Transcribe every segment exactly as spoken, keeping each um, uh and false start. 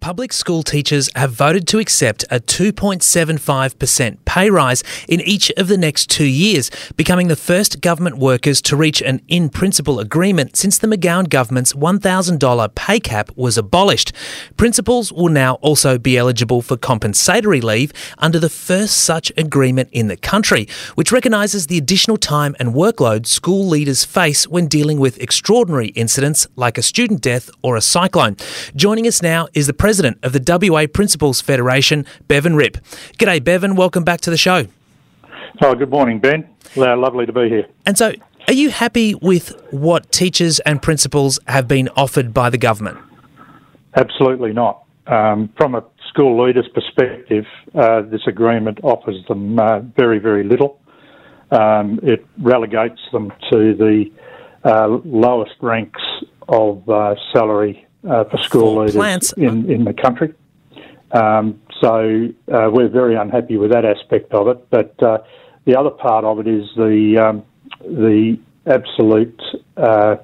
Public school teachers have voted to accept a two point seven five percent pay rise in each of the next two years, becoming the first government workers to reach an in-principle agreement since the McGowan government's one thousand dollars pay cap was abolished. Principals will now also be eligible for compensatory leave under the first such agreement in the country, which recognises the additional time and workload school leaders face when dealing with extraordinary incidents like a student death or a cyclone. Joining us now is the President President of the W A Principals Federation, Bevan Ripp. G'day, Bevan. Welcome back to the show. Oh, good morning, Ben. Well, lovely to be here. And so, are you happy with what teachers and principals have been offered by the government? Absolutely not. Um, from a school leader's perspective, uh, this agreement offers them uh, very, very little. Um, it relegates them to the uh, lowest ranks of uh, salary Uh, for school leaders Plants. in, in the country. Um, so uh, we're very unhappy with that aspect of it. But uh, the other part of it is the um, the absolute uh,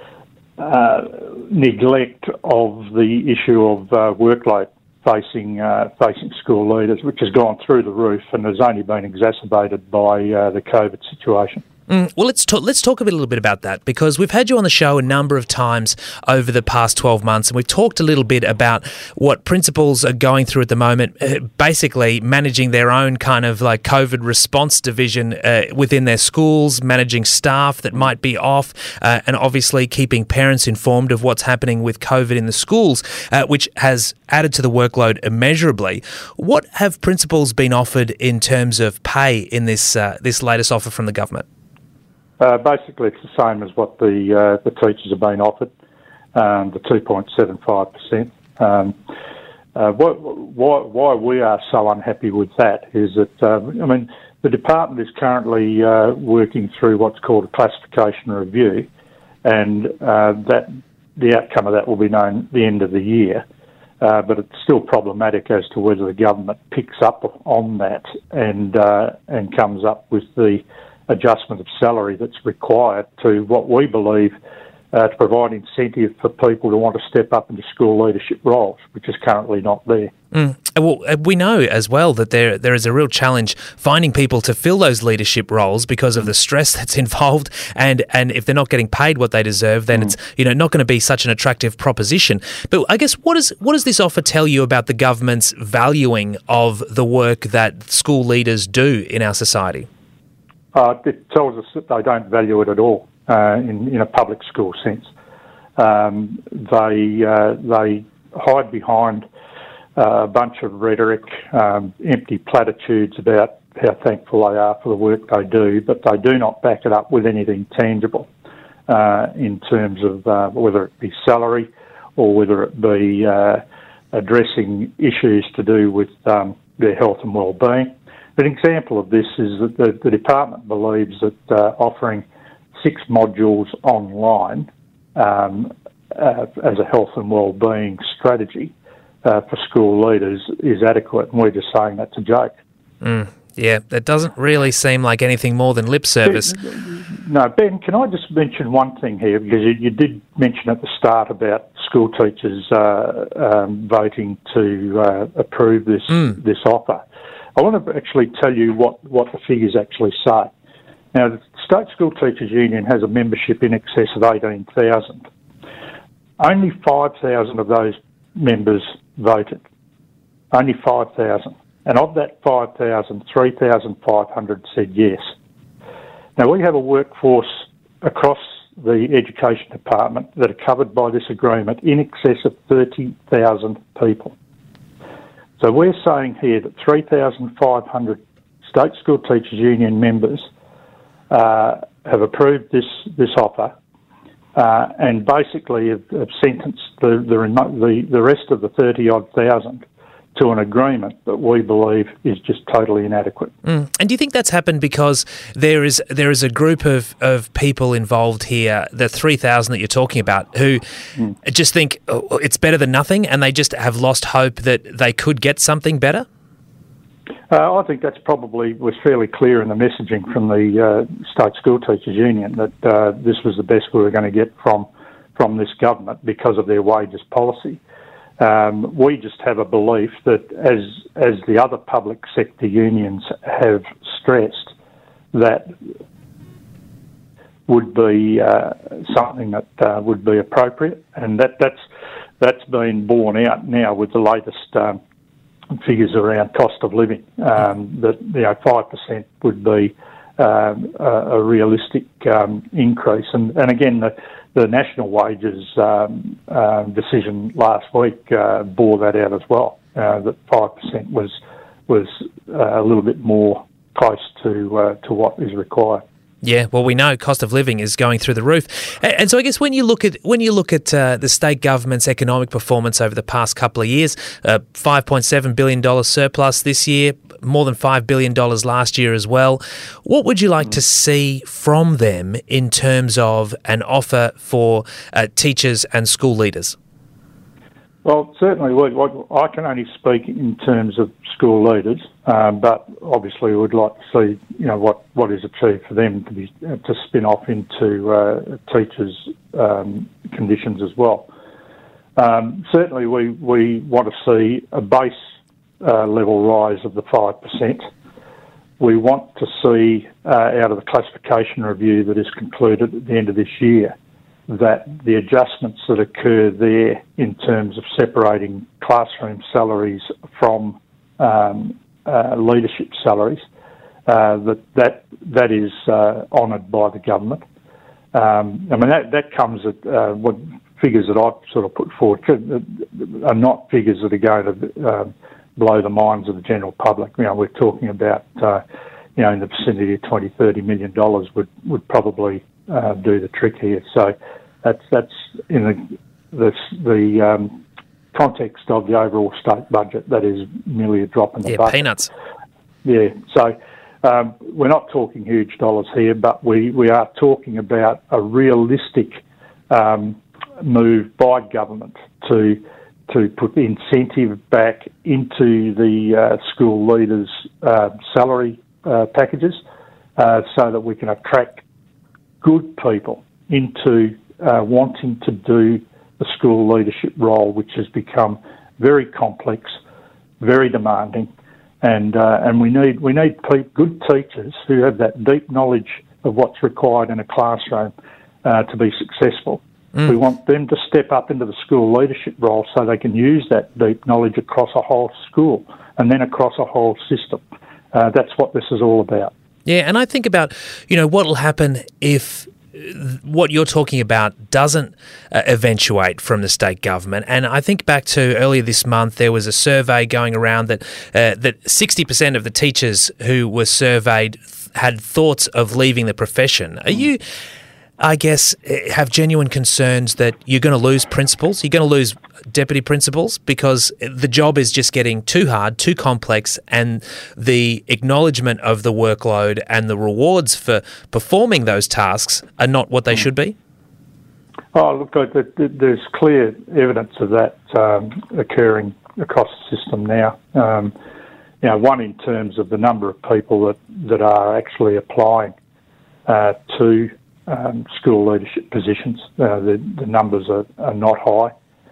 uh, neglect of the issue of uh, workload facing uh, facing school leaders, which has gone through the roof and has only been exacerbated by uh, the COVID situation. Mm, well, let's talk, let's talk a little bit about that, because we've had you on the show a number of times over the past twelve months, and we've talked a little bit about what principals are going through at the moment, uh, basically managing their own kind of like COVID response division uh, within their schools, managing staff that might be off, uh, and obviously keeping parents informed of what's happening with COVID in the schools, uh, which has added to the workload immeasurably. What have principals been offered in terms of pay in this uh, this latest offer from the government? Uh, basically, it's the same as what the uh, the teachers have been offered, um, the two point seven five percent. Um, uh, what, why, why we are so unhappy with that is that, um, I mean, the department is currently uh, working through what's called a classification review, and uh, that the outcome of that will be known at the end of the year. Uh, but it's still problematic as to whether the government picks up on that and uh, and comes up with the adjustment of salary that's required to what we believe uh, to provide incentive for people to want to step up into school leadership roles, which is currently not there. Mm. Well, we know as well that there there is a real challenge finding people to fill those leadership roles because of the stress that's involved, and, and if they're not getting paid what they deserve, then mm. it's you know not going to be such an attractive proposition. But I guess what is what does this offer tell you about the government's valuing of the work that school leaders do in our society? Uh, it tells us that they don't value it at all uh, in, in a public school sense. Um, they uh, they hide behind uh, a bunch of rhetoric, um, empty platitudes about how thankful they are for the work they do, but they do not back it up with anything tangible uh, in terms of uh, whether it be salary or whether it be uh, addressing issues to do with um, their health and well-being. An example of this is that the, the department believes that uh, offering six modules online um, uh, as a health and wellbeing strategy uh, for school leaders is adequate, and we're just saying that's a joke. Mm, yeah, that doesn't really seem like anything more than lip service. No, Ben, can I just mention one thing here, because you, you did mention at the start about school teachers uh, um, voting to uh, approve this mm. this offer. I want to actually tell you what, what the figures actually say. Now, the State School Teachers Union has a membership in excess of eighteen thousand. Only five thousand of those members voted. Only five thousand. And of that five thousand, three thousand five hundred said yes. Now, we have a workforce across the Education Department that are covered by this agreement in excess of thirty thousand people. So we're saying here that three thousand five hundred State School Teachers Union members uh, have approved this this offer uh, and basically have, have sentenced the the, the the rest of the thirty odd thousand to an agreement that we believe is just totally inadequate. Mm. And do you think that's happened because there is there is a group of, of people involved here, the three thousand that you're talking about, who mm. just think oh, it's better than nothing, and they just have lost hope that they could get something better? Uh, I think that's probably was fairly clear in the messaging from the uh, State School Teachers Union that uh, this was the best we were going to get from from this government because of their wages policy. Um, we just have a belief that, as as the other public sector unions have stressed, that would be uh, something that uh, would be appropriate, and that that's that's been borne out now with the latest um, figures around cost of living. Um, that you know, five percent would be um, a, a realistic um, increase, and and again the. The national wages um, uh, decision last week uh, bore that out as well. Uh, that five percent was was uh, a little bit more close to uh, to what is required. Yeah, well, we know cost of living is going through the roof, and, and so I guess when you look at when you look at uh, the state government's economic performance over the past couple of years, uh, five point seven billion dollars surplus this year, more than five billion dollars last year as well. What would you like mm. to see from them in terms of an offer for uh, teachers and school leaders? Well, certainly, we, I can only speak in terms of school leaders, um, but obviously we would like to see, you know, what, what is achieved for them to be to spin off into uh, teachers' um, conditions as well. Um, certainly, we we want to see a base uh, level rise of the five percent. We want to see uh, out of the classification review that is concluded at the end of this year, that the adjustments that occur there in terms of separating classroom salaries from um, uh, leadership salaries, uh, that that that is uh, honoured by the government. Um, I mean, that, that comes at uh, what figures that I've sort of put forward are not figures that are going to uh, blow the minds of the general public. You know, we're talking about, uh, you know, in the vicinity of twenty, thirty million dollars would, would probably uh, do the trick here. So that's that's in the the, the um, context of the overall state budget. That is merely a drop in the yeah, bucket. Peanuts. Yeah. So um, we're not talking huge dollars here, but we, we are talking about a realistic um, move by government to to put the incentive back into the uh, school leaders' uh, salary uh, packages, uh, so that we can attract good people into uh, wanting to do the school leadership role, which has become very complex, very demanding, and uh, and we need we need pe- good teachers who have that deep knowledge of what's required in a classroom uh, to be successful. Mm. We want them to step up into the school leadership role so they can use that deep knowledge across a whole school and then across a whole system. Uh, that's what this is all about. Yeah, and I think about, you know, what will happen if what you're talking about doesn't uh, eventuate from the state government. And I think back to earlier this month, there was a survey going around that uh, that sixty percent of the teachers who were surveyed had thoughts of leaving the profession. Are you... I guess, have genuine concerns that you're going to lose principals, you're going to lose deputy principals because the job is just getting too hard, too complex, and the acknowledgement of the workload and the rewards for performing those tasks are not what they should be? Oh, look, there's clear evidence of that um, occurring across the system now. Um, you know, one in terms of the number of people that, that are actually applying uh, to Um, school leadership positions. Uh, the, the numbers are, are not high.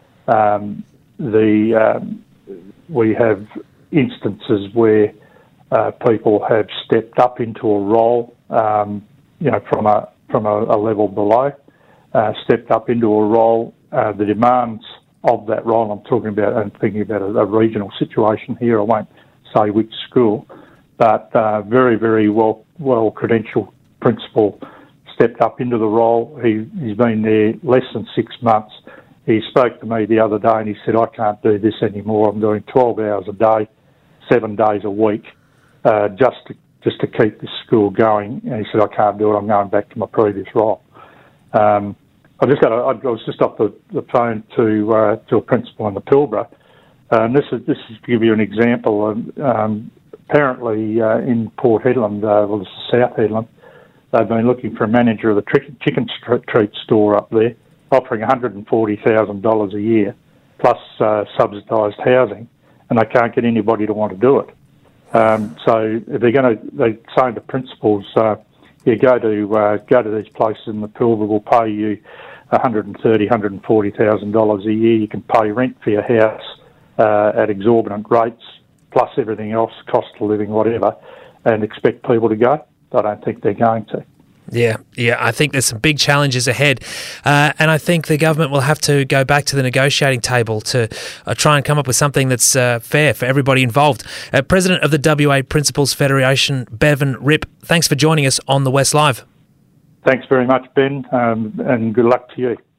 Um, the um, we have instances where uh, people have stepped up into a role, um, you know, from a from a, a level below, uh, stepped up into a role. Uh, the demands of that role, I'm talking about, I'm thinking about a, a regional situation here. I won't say which school, but uh, very, very well well credentialed principal stepped up into the role. He, he's been there less than six months. He spoke to me the other day and he said, I can't do this anymore. I'm doing twelve hours a day, seven days a week, uh, just to, just to keep this school going. And he said, I can't do it. I'm going back to my previous role. Um, I just got. A, I was just off the, the phone to uh, to a principal in the Pilbara. Uh, and this is this is to give you an example. Um, apparently, uh, in Port Hedland, uh, well, this is South Hedland, they've been looking for a manager of the chicken treat store up there, offering one hundred forty thousand dollars a year, plus uh, subsidised housing, and they can't get anybody to want to do it. Um, so if they're going to, they're saying to principals, uh, you go to uh, go to these places in the Pilbara, we'll pay you one hundred thirty thousand dollars, one hundred forty thousand dollars a year. You can pay rent for your house uh, at exorbitant rates, plus everything else, cost of living, whatever, and expect people to go. I don't think they're going to. Yeah, yeah, I think there's some big challenges ahead, uh, and I think the government will have to go back to the negotiating table to uh, try and come up with something that's uh, fair for everybody involved. Uh, President of the W A Principals Federation, Bevan Ripp, thanks for joining us on The West Live. Thanks very much, Ben, um, and good luck to you.